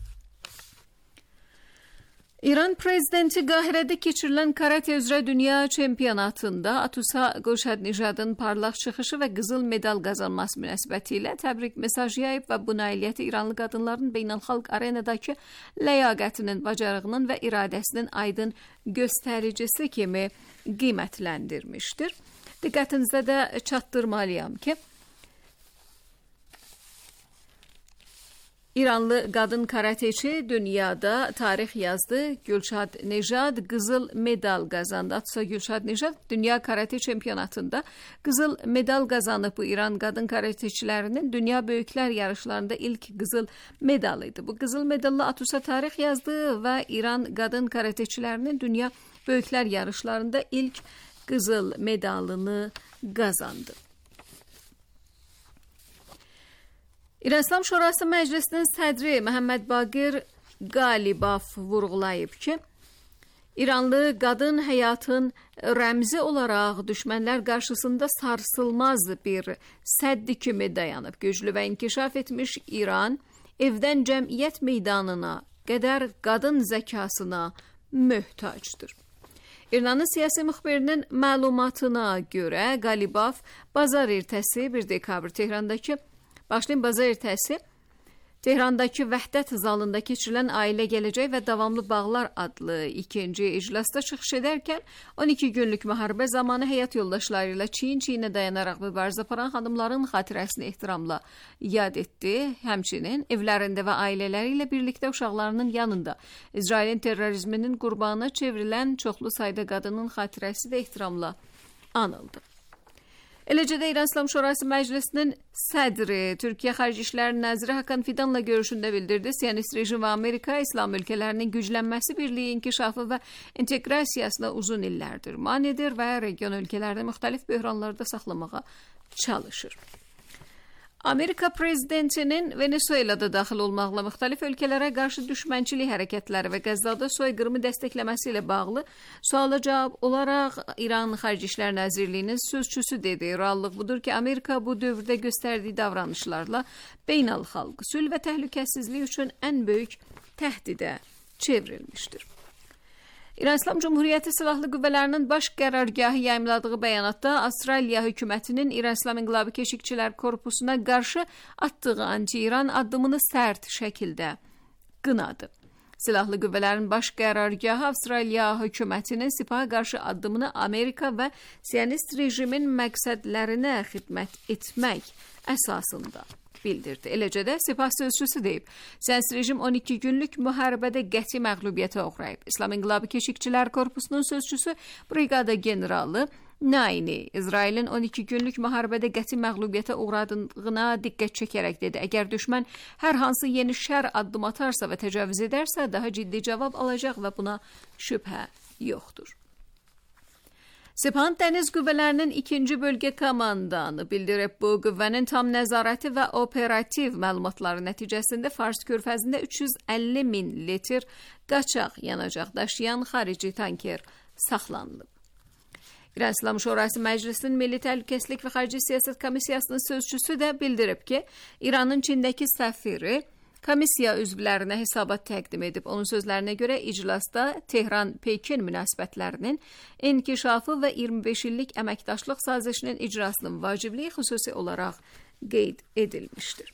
İran prezidenti Qahirədə keçirilən karate üzrə dünya çempionatında Atusa Qoşadnijadın parlaq çıxışı və qızıl medal qazanması münasibəti ilə təbrik mesajı yayıb və bu nailiyyəti İranlı qadınların beynəlxalq arenadakı ləyaqətinin, bacarığının və iradəsinin aydın göstəricisi kimi qiymətləndirmişdir. Diqqətinizdə də çatdırmalıyam ki, İranlı qadın karateçi dünyada tarix yazdı. Gülşad Nejad qızıl medal qazandı. Atusa Gülşad Nejad dünya karate çempionatında qızıl medal qazanıb. Bu İran qadın karateçilərinin dünya böyüklər yarışlarında ilk qızıl medalıydı. Bu qızıl medalla Atusa tarix yazdı və İran qadın karateçilərinin dünya böyüklər yarışlarında ilk qızıl medalını qazandı. İran İslam Şurası Məclisinin sədri Məhəmməd Baqir Qalibov vurğulayıb ki, İranlı qadın həyatın rəmzi olaraq düşmənlər qarşısında sarsılmaz bir səddi kimi dayanıb. Güclü və inkişaf etmiş İran evdən cəmiyyət meydanına qədər qadın zəkasına möhtacdır. İranın siyasi müxbirinin məlumatına görə Qalibov bazar ertəsi bir dekabr Tehrandakı Başlayın bazar ertəsi Tehrandakı Vəhdət zalında keçirilən Ailə Gələcək və Davamlı Bağlar adlı ikinci iclasda çıxış edərkən on iki günlük müharibə zamanı həyat yoldaşları ilə çiyin-çiyinə dayanaraq mübarizə aparan xanımların xatirəsini ehtiramla yad etdi. Həmçinin evlərində və ailələri ilə birlikdə uşaqlarının yanında İsrailin terrorizminin qurbanına çevrilən çoxlu sayda qadının xatirəsi də ehtiramla anıldı. Eləcə də İran İslam Şurası Məclisinin sədri, Türkiyə Xarici İşlər Naziri Hakan Fidanla görüşündə bildirdi. Siyonist rejim və Amerika İslam ölkələrinin güclənməsi, birliyi, inkişafı və inteqrasiyasına uzun illərdir man edir və region ölkələrini müxtəlif böhranlarda saxlamağa çalışır. Amerika prezidentinin Venezuelada daxil olmaqla müxtəlif ölkələrə qarşı düşmənçilik hərəkətləri və Qəzzada soyqırımı dəstəkləməsi ilə bağlı suala cavab olaraq İran Xarici İşlər Nazirliyinin sözçüsü dedi. Reallıq budur ki, Amerika bu dövrdə göstərdiyi davranışlarla beynəlxalq sülh və təhlükəsizlik üçün ən böyük təhdidə çevrilmişdir. İran İslam Cumhuriyyəti Silahlı Qüvvələrinin baş qərargahı yayımladığı bəyanatda Avstraliya hökumətinin İran İslam İnqilabı Keşikçilər Korpusuna qarşı atdığı anti-İran addımını sərt şəkildə qınadı. Silahlı Qüvvələrin baş qərargahı Avstraliya hökumətinin sipaha qarşı addımını Amerika və Siyonist rejimin məqsədlərinə xidmət etmək əsasında bildirdi. Eləcə də Sepah sözçüsü deyib, Siyonist rejim on iki günlük müharibədə qəti məğlubiyyətə uğrayıb. İslam İnqilabı Keşikçilər Korpusunun sözçüsü Briqada generalı Naini, İsrailin on iki günlük müharibədə qəti məğlubiyyətə uğradığına diqqət çəkərək dedi. Əgər düşmən hər hansı yeni şər addım atarsa və təcavüz edərsə, daha ciddi cavab alacaq və buna şübhə yoxdur. Sepahın dəniz qüvvələrinin ikinci bölgə komandanı bildirib, bu qüvvənin tam nəzarəti və operativ məlumatları nəticəsində Fars körfəzində üç yüz əlli min litr qaçaq yanacaq daşıyan xarici tanker saxlanılıb. İran İslam Şurası Məclisinin Milli Təhlükəsizlik və Xarici Siyasət Komissiyasının sözçüsü də bildirib ki, İranın Çindəki səfiri komissiya üzvlərinə hesabat təqdim edib. Onun sözlərinə görə iclasda Tehran-Pekin münasibətlərinin inkişafı və iyirmi beş illik əməkdaşlıq sazişinin icrasının vacibliyi xüsusi olaraq qeyd edilmişdir.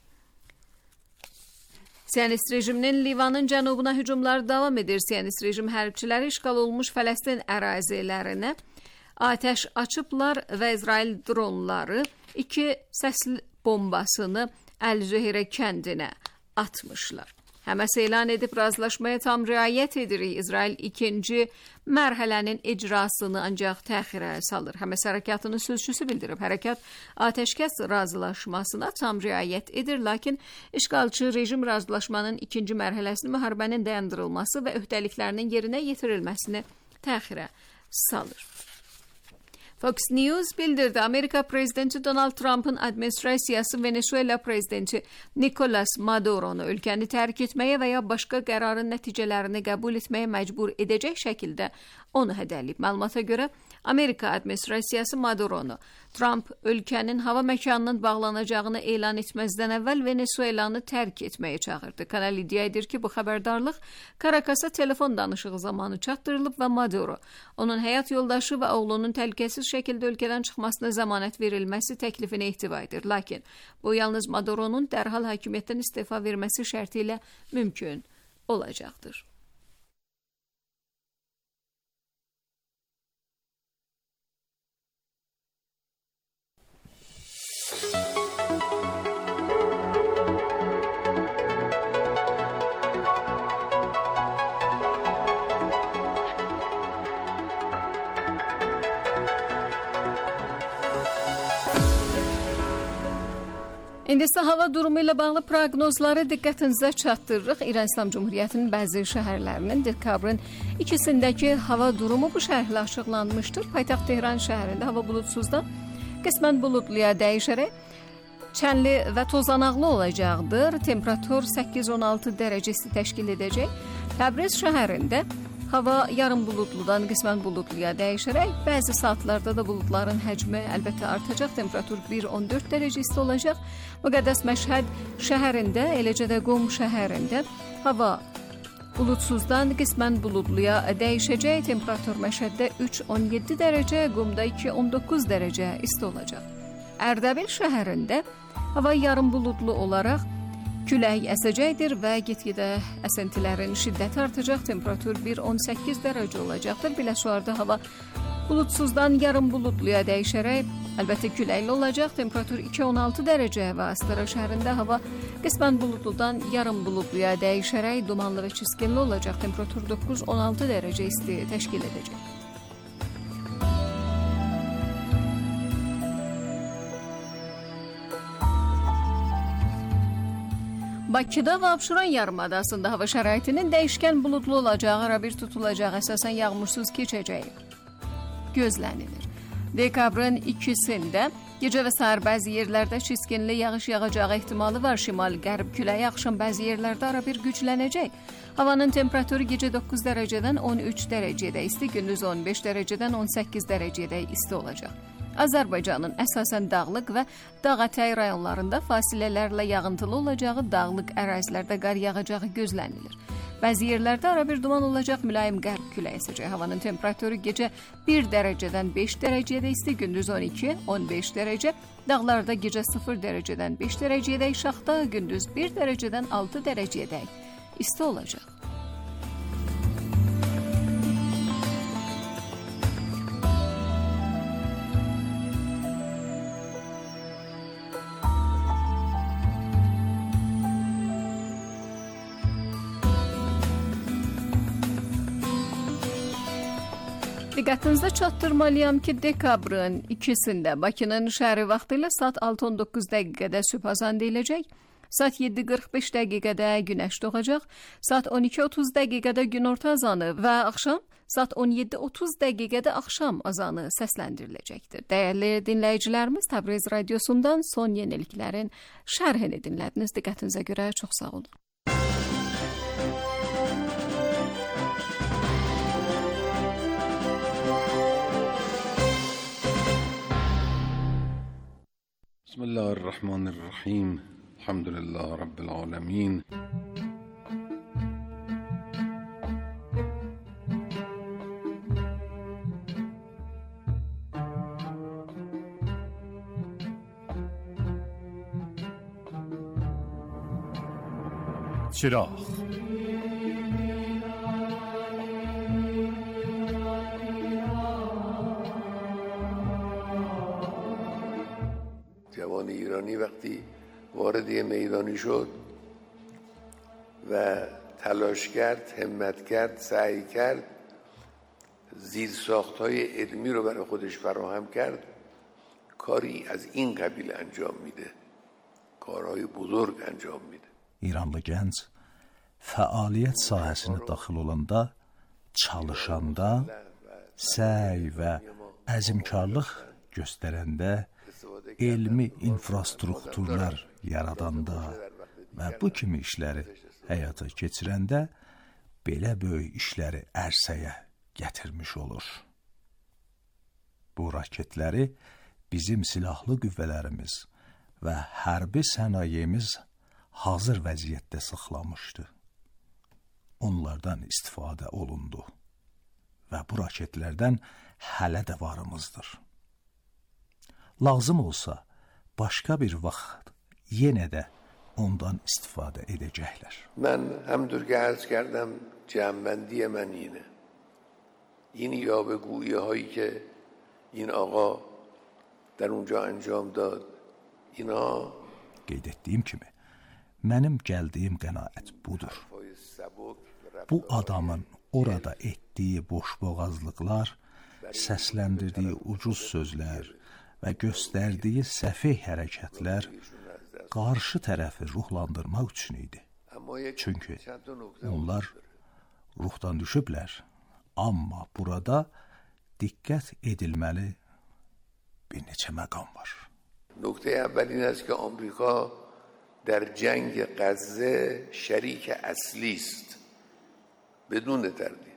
Siyonist rejiminin Livanın cənubuna hücumları davam edir. Siyonist rejim hərbçiləri işğal olmuş Fələstin ərazilərinə atəş açıblar və İsrail dronları iki səsli bombasını Əl-Zöhrə kəndinə atmışlar. Həmas elan edib razılaşmaya tam riayət edirik. İsrail ikinci mərhələnin icrasını ancaq təxirə salır. Həmas hərəkatının sözçüsü bildirib, hərəkat atəşkəs razılaşmasına tam riayət edir, lakin işğalçı rejim razılaşmanın ikinci mərhələsini müharibənin dayandırılması və öhdəliklərinin yerinə yetirilməsini təxirə salır. Fox News bildirdi. Amerika prezidenti Donald Trump'ın administrasiyası Venezuela prezidenti Nicolas Maduro'nu ülkəni tərk etməyə və ya başqa qərarın nəticələrini qəbul etməyə məcbur edəcək şəkildə onu hədələyib. Məlumata görə Amerika administrasiyası Maduro'nu Trump ölkənin hava məkanının bağlanacağını elan etməzdən əvvəl Venezuelanı tərk etməyə çağırdı. Kanal iddia edir ki, bu xəbərdarlıq Karakasa telefon danışığı zamanı çatdırılıb və Maduro onun həyat yoldaşı və oğlunun təhlükəsiz şəkildə ölkədən çıxmasına zəmanət verilməsi təklifini ehtiva edir. Lakin bu yalnız Maduro'nun dərhal hakimiyyətdən istifa verməsi şərti ilə mümkün olacaqdır. İndi isə hava durumu ilə bağlı proqnozları diqqətinizə çatdırırıq. İran İslam Cumhuriyyətinin bəzi şəhərlərinin dekabrın ikisindəki hava durumu bu şərhlə açıqlanmışdır. Paytaxt Tehran şəhərində hava bulutsuzdan qismən bulutluya dəyişərək çənli və tozanaqlı olacaqdır. Temperatur səkkiz on altı dərəcə isti təşkil edəcək. Təbriz şəhərində hava yarım bulutludan qismən bulutluya dəyişərək bəzi saatlarda da buludların həcmi əlbəttə artacaq. Temperatur bir on dörd dərəcə isti olacaq. Müqəddəs Məşhəd şəhərində, eləcə də Qom şəhərində hava bulutsuzdan qismən buludluya dəyişəcək. Temperatur Məşhəddə üç on yeddi dərəcə, Qomda iki on doqquz dərəcə isti olacaq. Ərdəbil şəhərində hava yarım buludlu olaraq külək əsəcəkdir və get-gedə əsintilərin şiddəti artacaq. Temperatur bir on səkkiz dərəcə olacaqdır. Biləsuarda hava bulutsuzdan yarım buludluya dəyişərək əlbəttə küləkli olacaq. Temperatur iki on altı dərəcə və Astara şəhərində hava qismən buludludan yarım buludluya dəyişərək dumanlı və çiskinli olacaq. Temperatur doqquz on altı dərəcə isti təşkil edəcək. Bakıda və Abşeron yarımadasında hava şəraitinin dəyişkən buludlu olacağı, arabir tutulacağı, əsasən yağmursuz keçəcəyi gözlənilir. Dekabrın ikisində gecə və səhər bəzi yerlərdə çiskinli yağış yağacağı ehtimalı var. Şimal-qərb küləyi axşam bəzi yerlərdə arabir güclənəcək. Havanın temperaturu gecə doqquz dərəcədən on üç dərəcədə isti, gündüz on beş dərəcədən on səkkiz dərəcədə isti olacaq. Azərbaycanın əsasən dağlıq və dağətəyi rayonlarında fasilələrlə yağıntılı olacağı, dağlıq ərazilərdə qar yağacağı gözlənilir. Bəzi yerlərdə arabir duman olacaq, mülayim qərb küləyi əsəcək. Havanın temperaturu gecə bir dərəcədən beş dərəcədə isti, gündüz on iki on beş dərəcə, dağlarda gecə sıfır dərəcədən beş dərəcədə, Şaxta gündüz bir dərəcədən altı dərəcədə isti olacaq. Diqqətinizdə çatdırmalıyam ki, dekabrın ikisində Bakının şəhəri vaxtı ilə saat altı on doqquz dəqiqədə sübh azanı deyiləcək, saat yeddi qırx beş dəqiqədə günəş doğacaq, saat on iki otuz dəqiqədə günorta azanı və axşam saat on yeddi otuz dəqiqədə axşam azanı səsləndiriləcəkdir. Dəyərli dinləyicilərimiz, Təbriz radiosundan son yeniliklərin şərhini dinlədiniz. Diqqətinizə görə çox sağ olun. Bismillahirrahmanirrahim. Elhamdülillah Rabbil alemin. چراغ جوان ایرانی وقتی وارد یه میدانی شد و تلاش کرد، همت کرد، سعی کرد، زیرساخت‌های علمی رو برای خودش فراهم کرد، کاری از این قبیل انجام میده، کارهای بزرگ انجام میده. İranlı gənc fəaliyyət sahəsinə daxil olanda, çalışanda, səy və əzimkarlıq göstərəndə, elmi infrastrukturlar yaradanda və bu kimi işləri həyata keçirəndə belə böyük işləri ərsəyə gətirmiş olur. Bu raketləri bizim silahlı qüvvələrimiz və hərbi sənayemiz hazır vəziyyətdə saxlamışdı. Onlardan istifadə olundu və bu raketlərdən hələ də varımızdır. Lazım olsa, başqa bir vaxt yenə də ondan istifadə edəcəklər. Mən həmdur ki, ərz کردم جمع‌بندی من اینه. این یاوه‌گویی هایی که این آقا در اونجا انجام داد، اینا qeyd etdiyim kimi, mənim gəldiyim qənaət budur. Bu adamın orada etdiyi boşboğazlıqlar, səsləndirdiyi ucuz sözlər və göstərdiyi səfeh hərəkətlər qarşı tərəfi ruhlandırmaq üçün idi. Çünki onlar ruhdan düşüblər, amma burada diqqət edilməli bir neçə məqam var. نکته اول این است که آمریکا در جنگ غزه شریک اصلی است بدون تردید.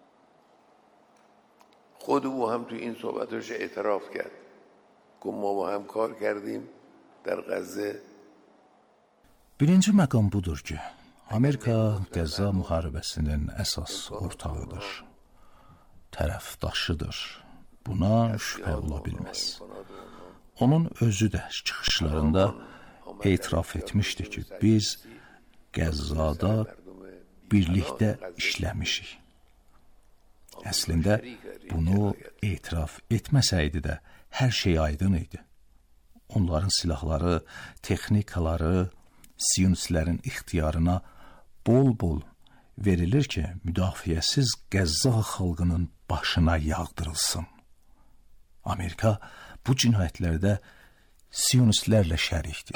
خود او هم تو این صحبتش اعتراف کرد که ما با هم کار کردیم در غزه. Birinci məqam budur ki, Amerika Qəzza müharibəsinin əsas ortağıdır, tərəfdaşıdır. Buna şübhə ola bilməz. Onun özü də çıxışlarında etiraf etmişdi ki, biz Qəzzada birlikdə işləmişik. Əslində, bunu etiraf etməsəydi də hər şey aydın idi. Onların silahları, texnikaları Siyonistlərin ixtiyarına bol-bol verilir ki, müdafiəsiz Qəzza xalqının başına yağdırılsın. Amerika bu cinayətlərdə Siyonistlərlə şərikdir.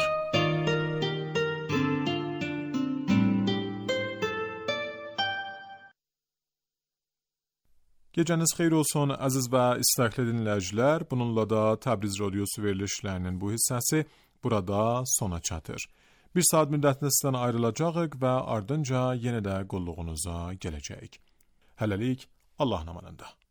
Gecəniz xeyir olsun, əziz və istəkli dinləyicilər. Bununla da Təbriz Radiosu verilişlərinin bu hissəsi burada sona çatır. Bir saat müddətində sizdən ayrılacağıq və ardınca yenə də qulluğunuza gələcəyik. Hələlik Allah amanında.